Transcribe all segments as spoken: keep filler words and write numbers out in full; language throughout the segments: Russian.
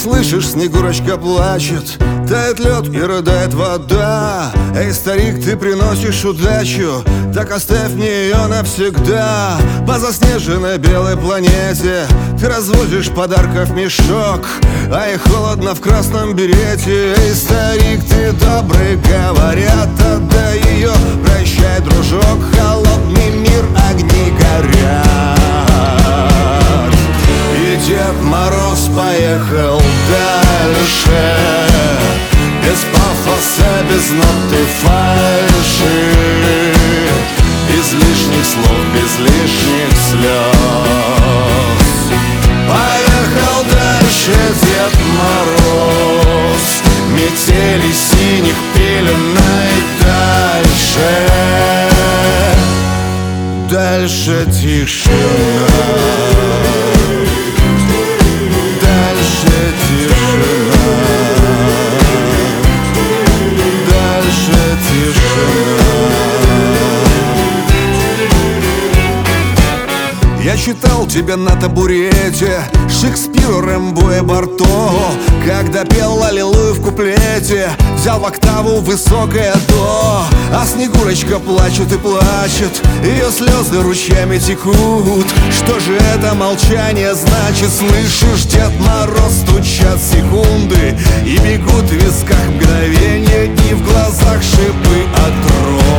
слышишь, Снегурочка плачет, тает лед и рыдает вода. Эй, старик, ты приносишь удачу, так оставь мне ее навсегда. По заснеженной белой планете ты развозишь подарков мешок, а ей холодно в красном берете. Эй, старик, ты добрый, говорят, отдай ее, прощай, дружок, холодный мир, огни горят. И Дед Мороз поехал дальше, без пафоса, без ноты фальши, без лишних слов, без лишних слез. Поехал дальше Дед Мороз, метели синих пеленой дальше. Дальше тишина, дальше тишина, дальше тишина. Я читал тебя на табурете, Шекспиру, Рэмбо и Барто, когда пел аллилуйю в куплете, взял в октаву высокое до. А Снегурочка плачет и плачет, ее слезы ручьями текут. Что же это молчание значит? Слышишь, Дед Мороз, стучат секунды, и бегут в висках мгновенья, и в глазах шипы от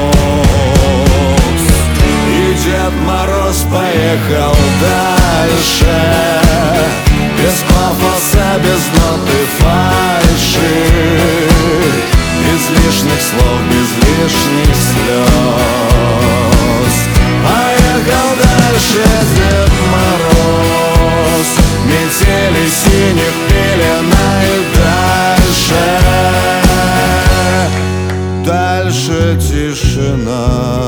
роз. И Дед Мороз поехал дальше, без пафоса, без ноты фальши, без лишних слов, без лишних слез. Поехал дальше Дед Мороз, метели синих пеленой дальше. Дальше тишина.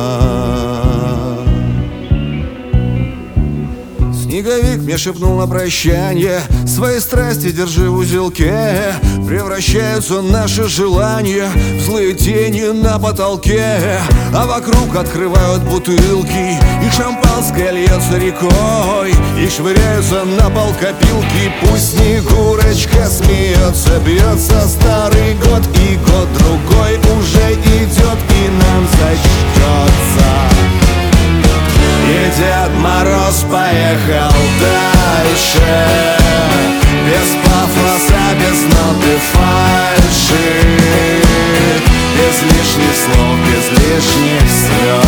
Снеговик мне шепнул на прощанье: свои страсти держи в узелке. Превращаются наши желания в злые тени на потолке, а вокруг открывают бутылки, и шампанское льется рекой, и швыряются на пол копилки. Пусть Снегурочка смеется, бьется старый год, и год другой уже идет, и нам зачтется. И Дед Мороз поехал дальше, без пафоса, без ноты фальши, без лишних слов, без лишних слез.